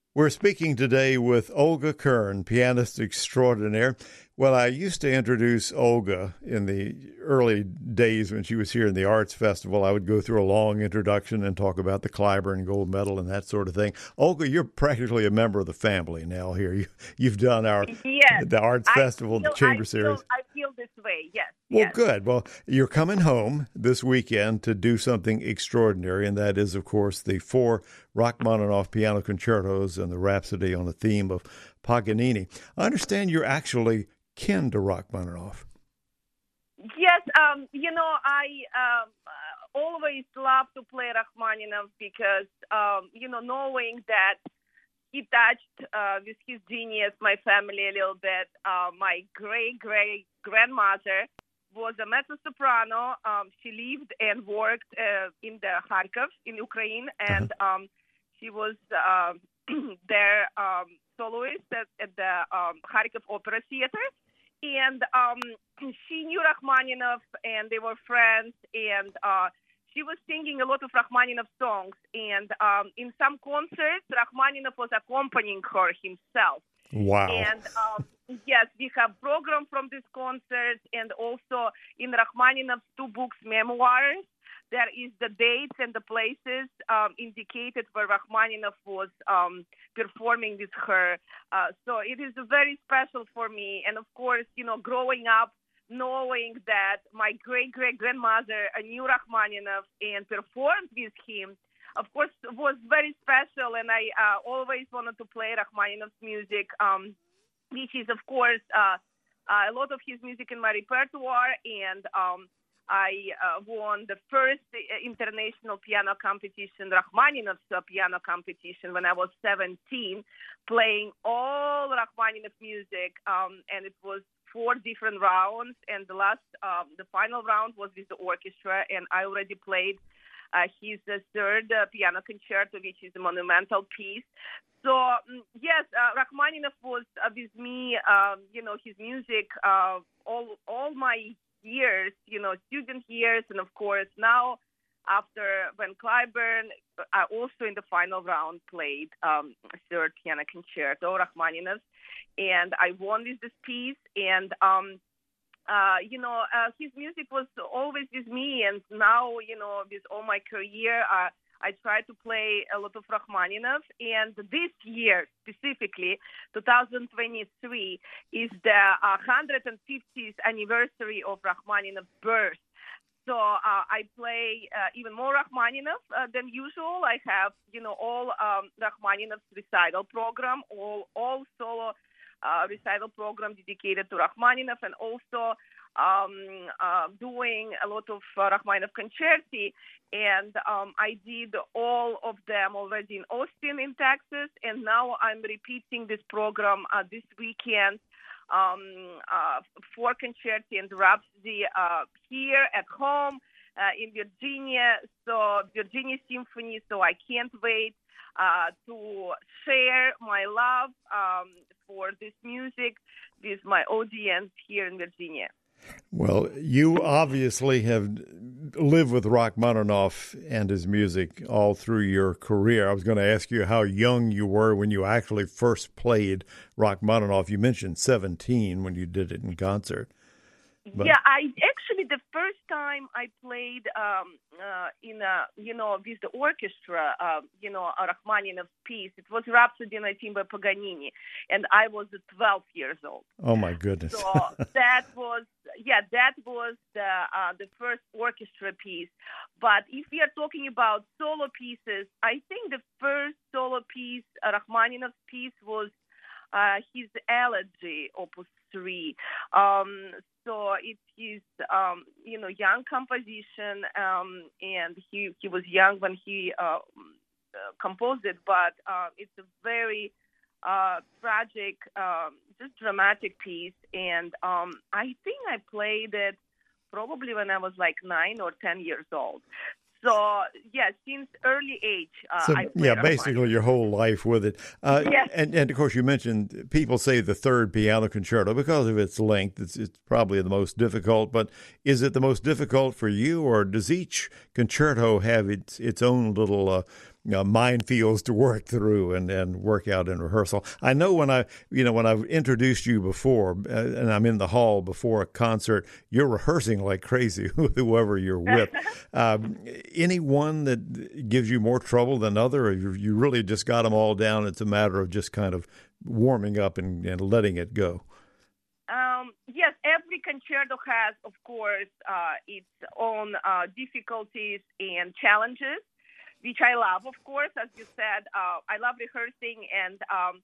We're speaking today with Olga Kern, pianist extraordinaire. Well, I used to introduce Olga in the early days when she was here in the Arts Festival. I would go through a long introduction and talk about the Clyburn Gold Medal and that sort of thing. Olga, you're practically a member of the family now here. You've done Yes, the Arts Festival, the Chamber Series. I feel this way, yes. Well, yes. good. Well, you're coming home this weekend to do something extraordinary, and that is, of course, the 4 Rachmaninoff piano concertos and the Rhapsody on the theme of Paganini. I understand you're actually kin to Rachmaninoff. Yes, I always love to play Rachmaninoff because, knowing that he touched with his genius my family a little bit. My great-great-grandmother was a mezzo-soprano. She lived and worked in the Kharkov in Ukraine, and she was their soloist at the Kharkov Opera Theater. And she knew Rachmaninoff, and they were friends, and she was singing a lot of Rachmaninoff songs. And in some concerts, Rachmaninoff was accompanying her himself. Wow. And yes, we have program from this concert, and also in Rachmaninoff's 2 books, memoirs, there is the dates and the places indicated where Rachmaninoff was performing with her. So it is very special for me. And of course, growing up, knowing that my great-great-grandmother knew Rachmaninoff and performed with him, of course, was very special. And I always wanted to play Rachmaninoff's music, which is, of course, a lot of his music in my repertoire. And I won the first international piano competition, Rachmaninoff's piano competition, when I was 17, playing all Rachmaninoff music, and it was 4 different rounds, and the final round was with the orchestra, and I already played his 3rd piano concerto, which is a monumental piece. So, yes, Rachmaninoff was with me, his music, all my years, student years, and of course now after when Clyburn, I also in the final round played 3rd piano concerto, Rachmaninoff, and I won with this piece. And his music was always with me, and now with all my career, I try to play a lot of Rachmaninoff, and this year specifically, 2023, is the 150th anniversary of Rachmaninoff's birth. So I play even more Rachmaninoff than usual. I have, all Rachmaninoff's recital program, all solo recital program dedicated to Rachmaninoff, and also doing a lot of Rachmaninoff concerti, and I did all of them already in Austin, in Texas, and now I'm repeating this program this weekend, 4 concerti and Rhapsody here at home in Virginia, so Virginia Symphony, so I can't wait to share my love for this music with my audience here in Virginia. Well, you obviously have lived with Rachmaninoff and his music all through your career. I was going to ask you how young you were when you actually first played Rachmaninoff. You mentioned 17 when you did it in concert. But... Yeah, the first time I played with the orchestra, a Rachmaninoff piece, it was Rhapsody on a Theme by Paganini, and I was 12 years old. Oh my goodness! So that was the first orchestra piece. But if we are talking about solo pieces, I think the first solo piece, Rachmaninoff piece, was his Elegy, Opus 3. So it's his, young composition, and he was young when he composed it, but it's a very tragic, just dramatic piece, and I think I played it probably when I was like 9 or 10 years old. So, yeah, since early age, basically your whole life with it. Yes. And, of course, you mentioned people say the 3rd piano concerto because of its length. It's probably the most difficult. But is it the most difficult for you, or does each concerto have its own little minefields to work through and work out in rehearsal. I know when I've introduced you before, and I'm in the hall before a concert, you're rehearsing like crazy with whoever you're with. Any one that gives you more trouble than other, or you really just got them all down? It's a matter of just kind of warming up and letting it go. Yes, every concerto has, of course, its own difficulties and challenges, which I love, of course. As you said, I love rehearsing, and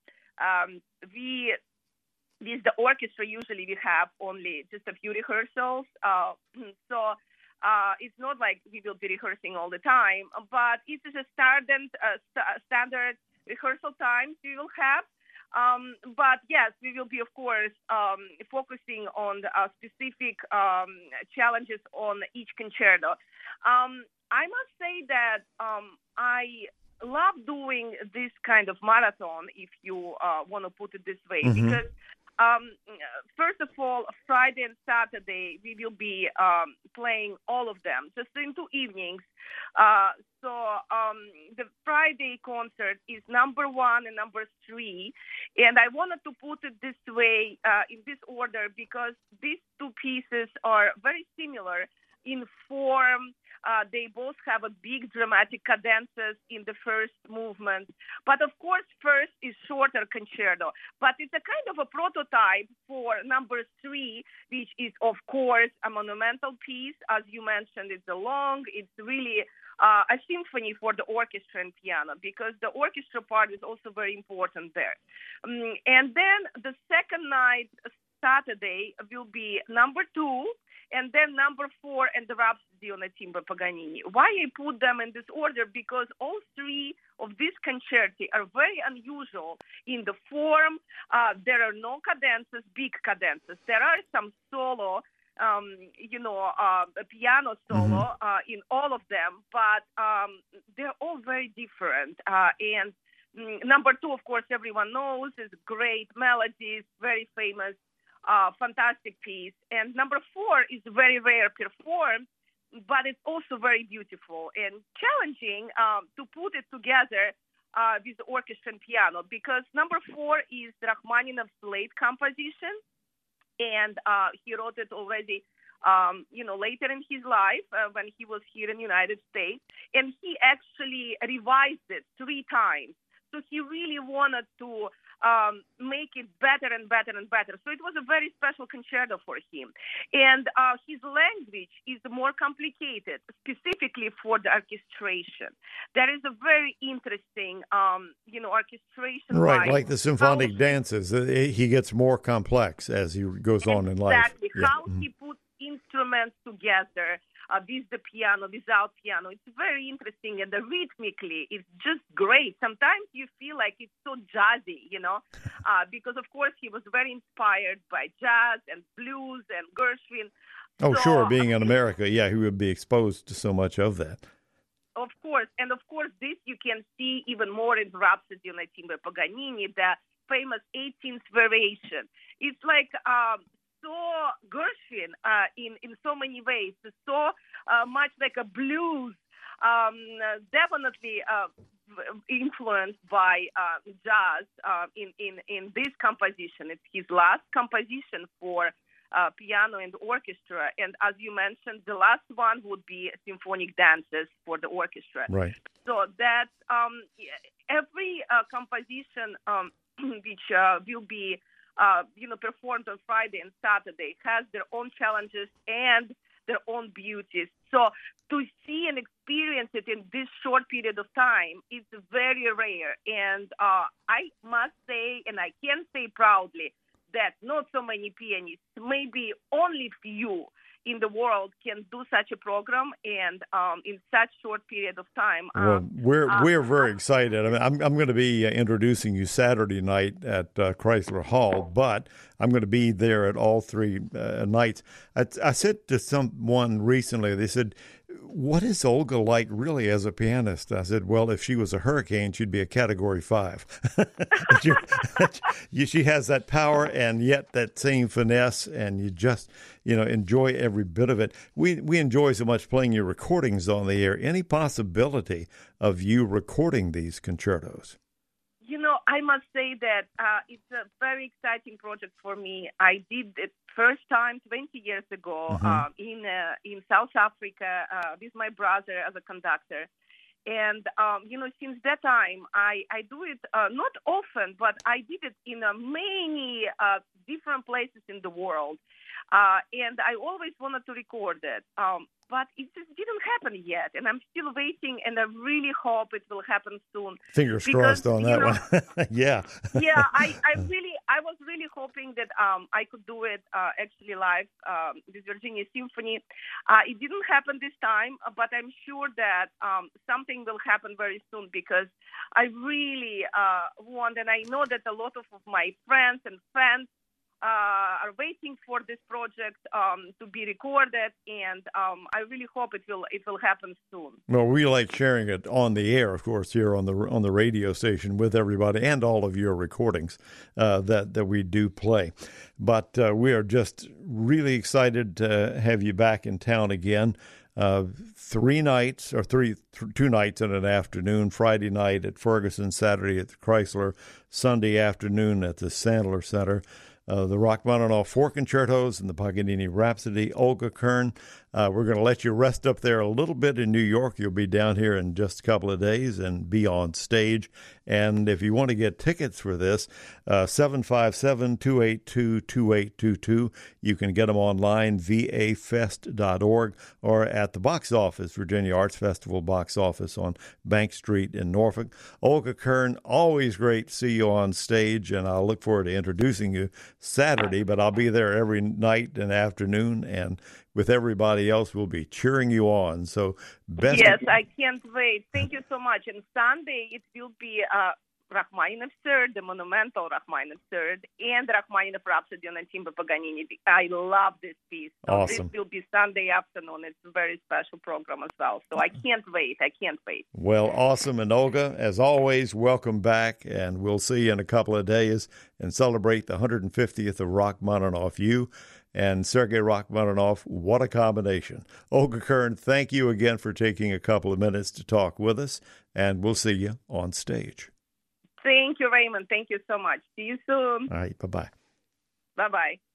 with the orchestra, usually we have only just a few rehearsals. So it's not like we will be rehearsing all the time, but it is a standard rehearsal times we will have. But yes, we will be, of course, focusing on specific challenges on each concerto. I must say that I love doing this kind of marathon, if you want to put it this way, because first of all, Friday and Saturday, we will be playing all of them, just in 2 evenings. So the Friday concert is number 1 and number 3. And I wanted to put it this way, in this order, because these 2 pieces are very similar in form. They both have a big dramatic cadences in the first movement. But of course, first is shorter concerto. But it's a kind of a prototype for number 3, which is, of course, a monumental piece. As you mentioned, it's it's really a symphony for the orchestra and piano, because the orchestra part is also very important there. And then the second night, Saturday, will be number 2, and then number 4 and the Rhapsody on a Timbre Paganini. Why I put them in this order? Because all 3 of these concerti are very unusual in the form. There are no cadences, big cadences. There are some solo, a piano solo in all of them, but they're all very different. And number 2, of course, everyone knows, is great melodies, very famous. Fantastic piece. And number 4 is very rare performed, but it's also very beautiful and challenging to put it together with orchestra and piano, because number 4 is Rachmaninoff's late composition, and he wrote it already later in his life when he was here in the United States, and he actually revised it 3 times. So he really wanted to make it better and better and better. So it was a very special concerto for him. And his language is more complicated, specifically for the orchestration. There is a very interesting, orchestration. Right, like the symphonic dances. He gets more complex as he goes on in life. Exactly. Yeah. How he puts instruments together. With the piano, without piano. It's very interesting, and rhythmically, it's just great. Sometimes you feel like it's so jazzy, because, of course, he was very inspired by jazz and blues and Gershwin. Oh, so, sure. Being in America, he would be exposed to so much of that. Of course. And, of course, this you can see even more in Rhapsody on a Timbre Paganini, the famous 18th variation. It's like... so Gershwin in so many ways, so much like a blues, definitely influenced by jazz in this composition. It's his last composition for piano and orchestra, and as you mentioned, the last one would be symphonic dances for the orchestra. Right. So that every composition which will be performed on Friday and Saturday has their own challenges and their own beauties. So to see and experience it in this short period of time, it's very rare. And I must say, and I can say proudly, that not so many pianists, maybe only few in the world, can do such a program and in such short period of time. Well, we're very excited. I mean, I'm going to be introducing you Saturday night at Chrysler Hall, but I'm going to be there at all 3 nights. I said to someone recently, they said, what is Olga like really as a pianist? I said, well, if she was a hurricane, she'd be a Category 5. She has that power and yet that same finesse, and you just, enjoy every bit of it. We enjoy so much playing your recordings on the air. Any possibility of you recording these concertos? I must say that it's a very exciting project for me. I did it first time 20 years ago in South Africa with my brother as a conductor. And, since that time, I do it not often, but I did it in many different places in the world. And I always wanted to record it. But it just didn't happen yet, and I'm still waiting, and I really hope it will happen soon. Fingers crossed on that one. Yeah. Yeah, I was really hoping that I could do it actually live with Virginia Symphony. It didn't happen this time, but I'm sure that something will happen very soon because I really want, and I know that a lot of my friends and fans are waiting for this project to be recorded, and I really hope it will happen soon. Well, we like sharing it on the air, of course, here on the radio station with everybody, and all of your recordings that we do play. But we are just really excited to have you back in town again. 2 nights in an afternoon, Friday night at Ferguson, Saturday at the Chrysler, Sunday afternoon at the Sandler Center. The Rachmaninoff 4 concertos and the Paganini Rhapsody. Olga Kern, we're going to let you rest up there a little bit in New York. You'll be down here in just a couple of days and be on stage. And if you want to get tickets for this, 757-282-2822. You can get them online, vafest.org, or at the box office, Virginia Arts Festival box office on Bank Street in Norfolk. Olga Kern, always great to see you on stage, and I'll look forward to introducing you Saturday, but I'll be there every night and afternoon, and with everybody else, we'll be cheering you on. So Yes, I can't wait. Thank you so much. And Sunday, it will be Rachmaninoff Third, the monumental Rachmaninoff Third, and Rachmaninoff Rhapsody on Timba Paganini. I love this piece. So awesome. This will be Sunday afternoon. It's a very special program as well. So I can't wait. Well, awesome. And Olga, as always, welcome back. And we'll see you in a couple of days and celebrate the 150th of Rachmaninoff. You and Sergei Rachmaninoff, what a combination. Olga Kern, thank you again for taking a couple of minutes to talk with us, and we'll see you on stage. Thank you, Raymond. Thank you so much. See you soon. All right, bye-bye. Bye-bye.